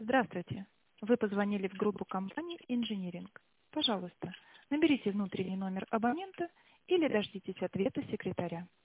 Здравствуйте. Вы позвонили в группу компании «Инжиниринг». Пожалуйста, наберите внутренний номер абонента или дождитесь ответа секретаря.